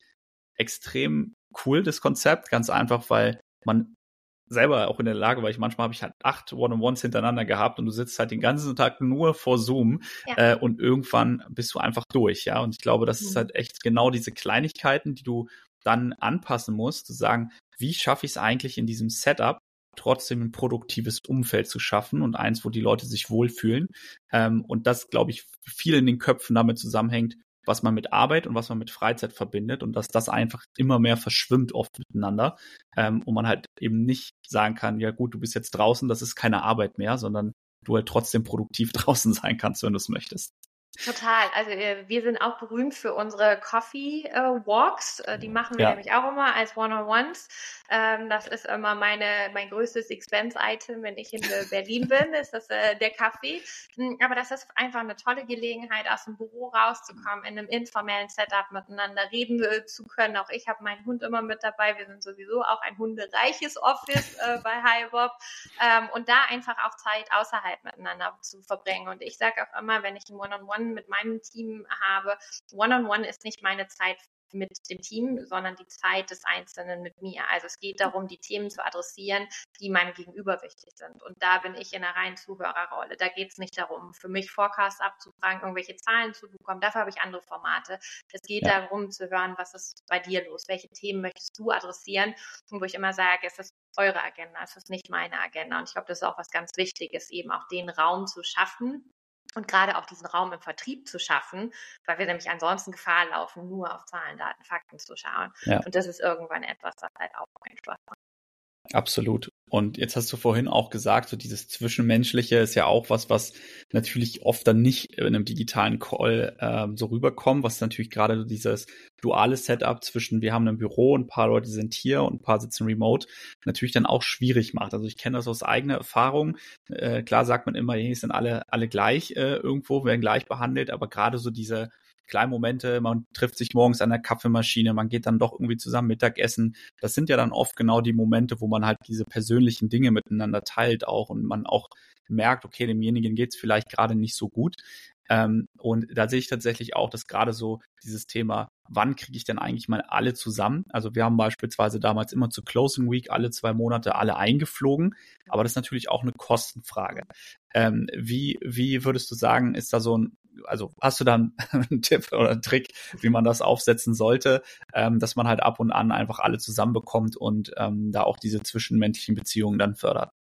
extrem cool, das Konzept, ganz einfach, weil man selber auch in der Lage, weil ich manchmal habe ich halt acht One-on-Ones hintereinander gehabt und du sitzt halt den ganzen Tag nur vor Zoom ja. äh, und irgendwann bist du einfach durch, ja. Und ich glaube, das mhm. ist halt echt genau diese Kleinigkeiten, die du dann anpassen musst, zu sagen, wie schaffe ich es eigentlich in diesem Setup, trotzdem ein produktives Umfeld zu schaffen und eins, wo die Leute sich wohlfühlen. Ähm, und das, glaube ich, viel in den Köpfen damit zusammenhängt, was man mit Arbeit und was man mit Freizeit verbindet und dass das einfach immer mehr verschwimmt oft miteinander, ähm, und man halt eben nicht sagen kann, ja gut, du bist jetzt draußen, das ist keine Arbeit mehr, sondern du halt trotzdem produktiv draußen sein kannst, wenn du es möchtest. Total. Also wir sind auch berühmt für unsere Coffee äh, Walks. Äh, die machen wir ja. nämlich auch immer als One-on-Ones. Ähm, das ist immer meine mein größtes Expense-Item, wenn ich in Berlin bin, ist das äh, der Kaffee. Aber das ist einfach eine tolle Gelegenheit, aus dem Büro rauszukommen, in einem informellen Setup miteinander reden äh, zu können. Auch ich habe meinen Hund immer mit dabei. Wir sind sowieso auch ein hundereiches Office äh, bei HiBob. Ähm, und da einfach auch Zeit außerhalb miteinander zu verbringen. Und ich sage auch immer, wenn ich ein One-on-One mit meinem Team habe, One-on-One ist nicht meine Zeit mit dem Team, sondern die Zeit des Einzelnen mit mir. Also es geht darum, die Themen zu adressieren, die meinem Gegenüber wichtig sind. Und da bin ich in einer reinen Zuhörerrolle. Da geht es nicht darum, für mich Forecasts abzufragen, irgendwelche Zahlen zu bekommen. Dafür habe ich andere Formate. Es geht ja. darum zu hören, was ist bei dir los? Welche Themen möchtest du adressieren? Und wo ich immer sage, es ist eure Agenda, es ist nicht meine Agenda. Und ich glaube, das ist auch was ganz Wichtiges, eben auch den Raum zu schaffen, und gerade auch diesen Raum im Vertrieb zu schaffen, weil wir nämlich ansonsten Gefahr laufen, nur auf Zahlen, Daten, Fakten zu schauen. Ja. Und das ist irgendwann etwas, was halt auch keinen Spaß macht. Absolut. Und jetzt hast du vorhin auch gesagt, so dieses Zwischenmenschliche ist ja auch was, was natürlich oft dann nicht in einem digitalen Call ähm, so rüberkommt, was natürlich gerade so dieses duale Setup zwischen, wir haben ein Büro, ein paar Leute sind hier und ein paar sitzen remote, natürlich dann auch schwierig macht. Also ich kenne das aus eigener Erfahrung. Äh, klar sagt man immer, die sind alle alle gleich äh, irgendwo, werden gleich behandelt, aber gerade so diese kleinen Momente, man trifft sich morgens an der Kaffeemaschine, man geht dann doch irgendwie zusammen Mittagessen. Das sind ja dann oft genau die Momente, wo man halt diese persönlichen Dinge miteinander teilt auch und man auch merkt, okay, demjenigen geht's vielleicht gerade nicht so gut. Ähm, und da sehe ich tatsächlich auch, dass gerade so dieses Thema, wann kriege ich denn eigentlich mal alle zusammen? Also wir haben beispielsweise damals immer zur Closing Week alle zwei Monate alle eingeflogen, aber das ist natürlich auch eine Kostenfrage. Ähm, wie, wie würdest du sagen, ist da so ein, also hast du da einen, einen Tipp oder einen Trick, wie man das aufsetzen sollte, ähm, dass man halt ab und an einfach alle zusammenbekommt und ähm, da auch diese zwischenmenschlichen Beziehungen dann fördert?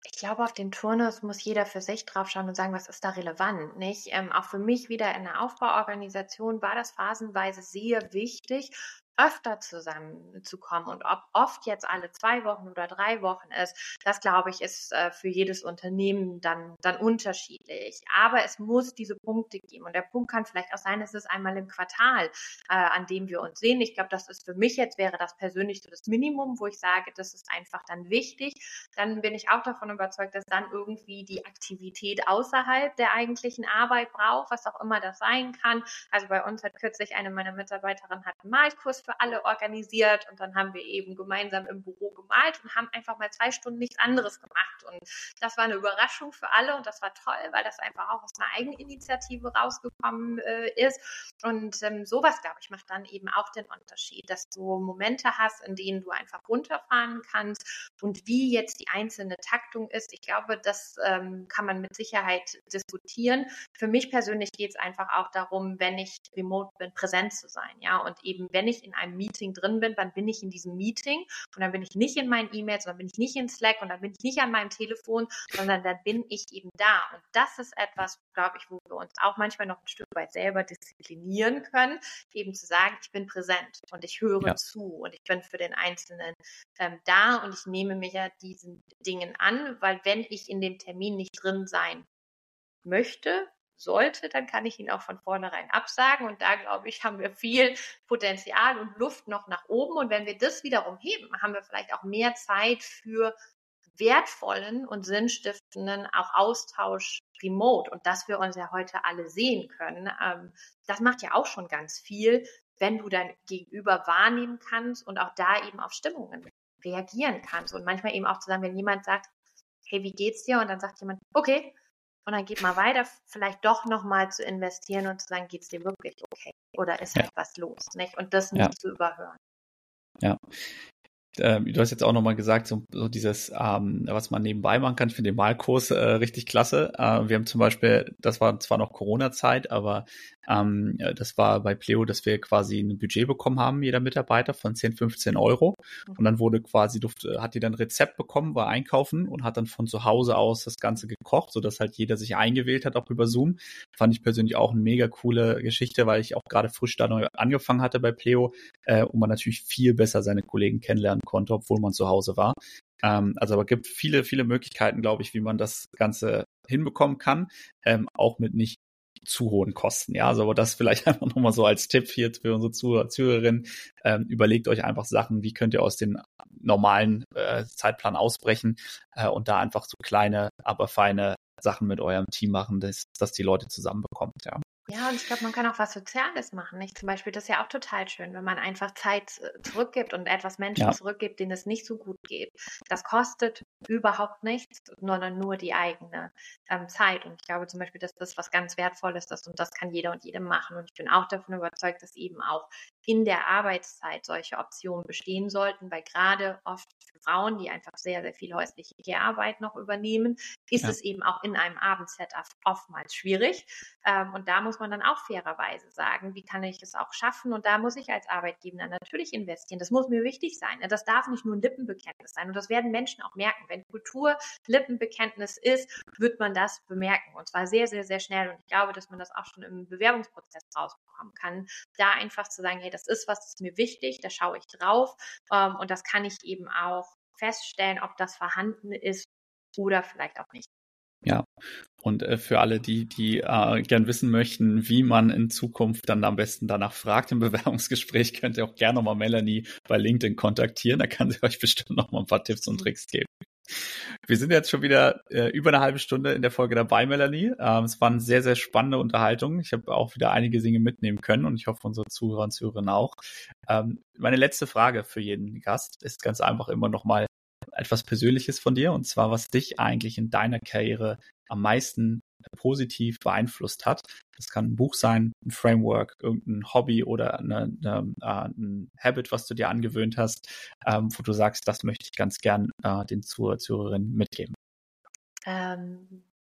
Ich glaube, auf den Turnus muss jeder für sich drauf schauen und sagen, was ist da relevant, nicht? Ähm, auch für mich wieder in der Aufbauorganisation war das phasenweise sehr wichtig, öfter zusammenzukommen. Und ob oft jetzt alle zwei Wochen oder drei Wochen ist, das glaube ich, ist äh, für jedes Unternehmen dann, dann unterschiedlich. Aber es muss diese Punkte geben. Und der Punkt kann vielleicht auch sein, es ist einmal im Quartal, äh, an dem wir uns sehen. Ich glaube, das ist für mich jetzt, wäre das persönlich so das Minimum, wo ich sage, das ist einfach dann wichtig. Dann bin ich auch davon überzeugt, dass dann irgendwie die Aktivität außerhalb der eigentlichen Arbeit braucht, was auch immer das sein kann. Also bei uns hat kürzlich eine meiner Mitarbeiterinnen hat einen Malkurs für alle organisiert und dann haben wir eben gemeinsam im Büro gemalt und haben einfach mal zwei Stunden nichts anderes gemacht. Und das war eine Überraschung für alle und das war toll, weil das einfach auch aus einer Eigeninitiative rausgekommen äh, ist. Und ähm, sowas, glaube ich, macht dann eben auch den Unterschied, dass du Momente hast, in denen du einfach runterfahren kannst. Und wie jetzt die einzelne Taktung ist, ich glaube, das ähm, kann man mit Sicherheit diskutieren. Für mich persönlich geht es einfach auch darum, wenn ich remote bin, präsent zu sein. Ja, und eben, wenn ich in einem Meeting drin bin, dann bin ich in diesem Meeting und dann bin ich nicht in meinen E-Mails, dann bin ich nicht in Slack und dann bin ich nicht an meinem Telefon, sondern dann bin ich eben da. Und das ist etwas, glaube ich, wo wir uns auch manchmal noch ein Stück weit selber disziplinieren können, eben zu sagen, ich bin präsent und ich höre Ja. zu und ich bin für den Einzelnen ähm, da und ich nehme mich ja diesen Dingen an, weil wenn ich in dem Termin nicht drin sein möchte, sollte, dann kann ich ihn auch von vornherein absagen. Und da, glaube ich, haben wir viel Potenzial und Luft noch nach oben. Und wenn wir das wiederum heben, haben wir vielleicht auch mehr Zeit für wertvollen und sinnstiftenden auch Austausch remote. Und dass wir uns ja heute alle sehen können, ähm, das macht ja auch schon ganz viel, wenn du dein Gegenüber wahrnehmen kannst und auch da eben auf Stimmungen reagieren kannst. Und manchmal eben auch zu sagen, wenn jemand sagt, hey, wie geht's dir? Und dann sagt jemand, okay. Und dann geht mal weiter, vielleicht doch nochmal zu investieren und zu sagen, geht's dir wirklich okay? Oder ist Ja. halt was los, nicht? Und das nicht Ja. zu überhören. Ja. Ähm, du hast jetzt auch nochmal gesagt, so, so dieses, ähm, was man nebenbei machen kann. Ich finde den Malkurs äh, richtig klasse. Äh, wir haben zum Beispiel, das war zwar noch Corona-Zeit, aber ähm, das war bei Pleo, dass wir quasi ein Budget bekommen haben, jeder Mitarbeiter von zehn, fünfzehn Euro. Und dann wurde quasi, durfte, hat die dann ein Rezept bekommen, war einkaufen und hat dann von zu Hause aus das Ganze gekocht, sodass halt jeder sich eingewählt hat, auch über Zoom. Fand ich persönlich auch eine mega coole Geschichte, weil ich auch gerade frisch da neu angefangen hatte bei Pleo, äh, und man natürlich viel besser seine Kollegen kennenlernen konnte, obwohl man zu Hause war. Ähm, also aber gibt viele, viele Möglichkeiten, glaube ich, wie man das Ganze hinbekommen kann, ähm, auch mit nicht zu hohen Kosten. Ja, also aber das vielleicht einfach nochmal so als Tipp hier für unsere Zuhörer, Zuhörerinnen. Ähm, überlegt euch einfach Sachen, wie könnt ihr aus dem normalen äh, Zeitplan ausbrechen äh, und da einfach so kleine, aber feine Sachen mit eurem Team machen, dass, dass die Leute zusammenbekommt. Ja. Ja, und ich glaube, man kann auch was Soziales machen, nicht? Zum Beispiel, das ist ja auch total schön, wenn man einfach Zeit äh, zurückgibt und etwas Menschen Ja. zurückgibt, denen es nicht so gut geht. Das kostet überhaupt nichts, sondern nur die eigene ähm, Zeit. Und ich glaube zum Beispiel, dass das was ganz Wertvolles ist und das kann jeder und jede machen. Und ich bin auch davon überzeugt, dass eben auch in der Arbeitszeit solche Optionen bestehen sollten, weil gerade oft für Frauen, die einfach sehr, sehr viel häusliche Care-Arbeit noch übernehmen, ist Ja. es eben auch in einem Abendsetup oftmals schwierig. Ähm, und da muss man dann auch fairerweise sagen, wie kann ich es auch schaffen? Und da muss ich als Arbeitgeber natürlich investieren. Das muss mir wichtig sein. Das darf nicht nur ein Lippenbekenntnis sein. Und das werden Menschen auch merken. Wenn Kultur Lippenbekenntnis ist, wird man das bemerken. Und zwar sehr, sehr, sehr schnell. Und ich glaube, dass man das auch schon im Bewerbungsprozess rausbekommen kann. Da einfach zu sagen, hey, das ist was, das ist mir wichtig, da schaue ich drauf. Ähm, und das kann ich eben auch feststellen, ob das vorhanden ist oder vielleicht auch nicht. Ja, und äh, für alle, die, die äh, gern wissen möchten, wie man in Zukunft dann am besten danach fragt im Bewerbungsgespräch, könnt ihr auch gerne nochmal Melanie bei LinkedIn kontaktieren. Da kann sie euch bestimmt noch mal ein paar Tipps und Tricks geben. Wir sind jetzt schon wieder äh, über eine halbe Stunde in der Folge dabei, Melanie. Ähm, es war eine sehr, sehr spannende Unterhaltung. Ich habe auch wieder einige Dinge mitnehmen können und ich hoffe, unsere Zuhörer und Zuhörerinnen auch. Ähm, meine letzte Frage für jeden Gast ist ganz einfach immer nochmal etwas Persönliches von dir, und zwar, was dich eigentlich in deiner Karriere am meisten positiv beeinflusst hat. Das kann ein Buch sein, ein Framework, irgendein Hobby oder eine, eine, äh, ein Habit, was du dir angewöhnt hast, ähm, wo du sagst, das möchte ich ganz gern äh, den Zuhörerinnen mitgeben. Ähm,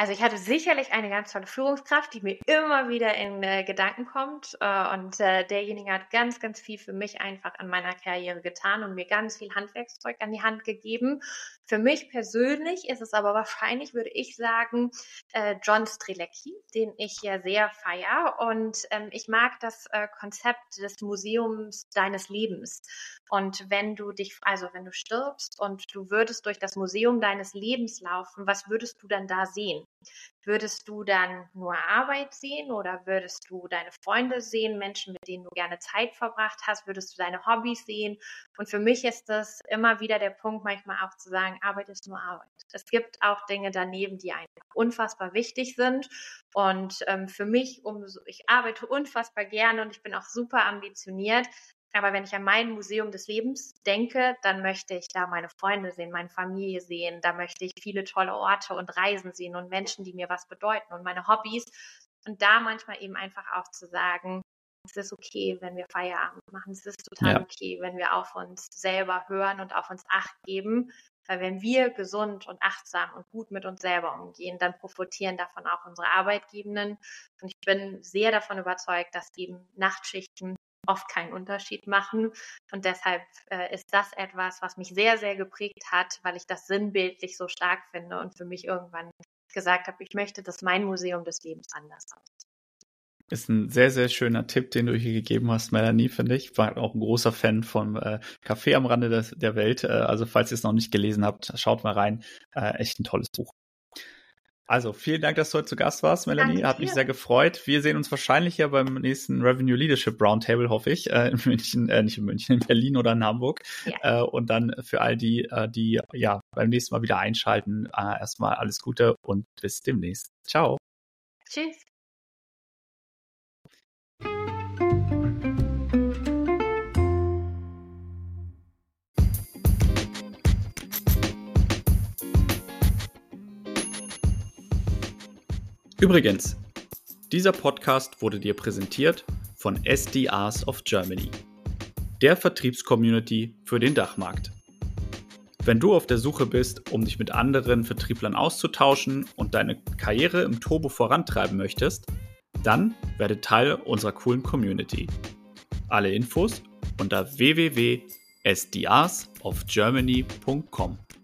Also ich hatte sicherlich eine ganz tolle Führungskraft, die mir immer wieder in äh, Gedanken kommt. Äh, und äh, derjenige hat ganz, ganz viel für mich einfach an meiner Karriere getan und mir ganz viel Handwerkszeug an die Hand gegeben. Für mich persönlich ist es aber wahrscheinlich, würde ich sagen, äh, John Strelecki, den ich ja sehr feiere. Und ähm, ich mag das äh, Konzept des Museums deines Lebens. Und wenn du dich, also wenn du stirbst und du würdest durch das Museum deines Lebens laufen, was würdest du dann da sehen? Würdest du dann nur Arbeit sehen oder würdest du deine Freunde sehen, Menschen, mit denen du gerne Zeit verbracht hast? Würdest du deine Hobbys sehen? Und für mich ist das immer wieder der Punkt, manchmal auch zu sagen, Arbeit ist nur Arbeit. Es gibt auch Dinge daneben, die einfach unfassbar wichtig sind. Und ähm, für mich, umso, ich arbeite unfassbar gerne und ich bin auch super ambitioniert. Aber wenn ich an mein Museum des Lebens denke, dann möchte ich da meine Freunde sehen, meine Familie sehen. Da möchte ich viele tolle Orte und Reisen sehen und Menschen, die mir was bedeuten und meine Hobbys. Und da manchmal eben einfach auch zu sagen, es ist okay, wenn wir Feierabend machen. Es ist total Ja. okay, wenn wir auf uns selber hören und auf uns Acht geben. Weil wenn wir gesund und achtsam und gut mit uns selber umgehen, dann profitieren davon auch unsere Arbeitgebenden. Und ich bin sehr davon überzeugt, dass eben Nachtschichten oft keinen Unterschied machen. Und deshalb äh, ist das etwas, was mich sehr, sehr geprägt hat, weil ich das sinnbildlich so stark finde und für mich irgendwann gesagt habe, ich möchte, dass mein Museum des Lebens anders aussieht. Ist ein sehr, sehr schöner Tipp, den du hier gegeben hast, Melanie, finde ich. War auch ein großer Fan vom äh, Café am Rande des, der Welt. Äh, also falls ihr es noch nicht gelesen habt, schaut mal rein. Äh, echt ein tolles Buch. Also, vielen Dank, dass du heute zu Gast warst, Melanie. Danke Hat mich dir. sehr gefreut. Wir sehen uns wahrscheinlich ja beim nächsten Revenue Leadership Roundtable, hoffe ich, äh, in München, äh, nicht in München, in Berlin oder in Hamburg. Ja. Äh, und dann für all die, äh, die ja beim nächsten Mal wieder einschalten, äh, erstmal alles Gute und bis demnächst. Ciao. Tschüss. Übrigens, dieser Podcast wurde dir präsentiert von S D Rs of Germany, der Vertriebscommunity für den Dachmarkt. Wenn du auf der Suche bist, um dich mit anderen Vertrieblern auszutauschen und deine Karriere im Turbo vorantreiben möchtest, dann werde Teil unserer coolen Community. Alle Infos unter w w w punkt s d rs of germany punkt com.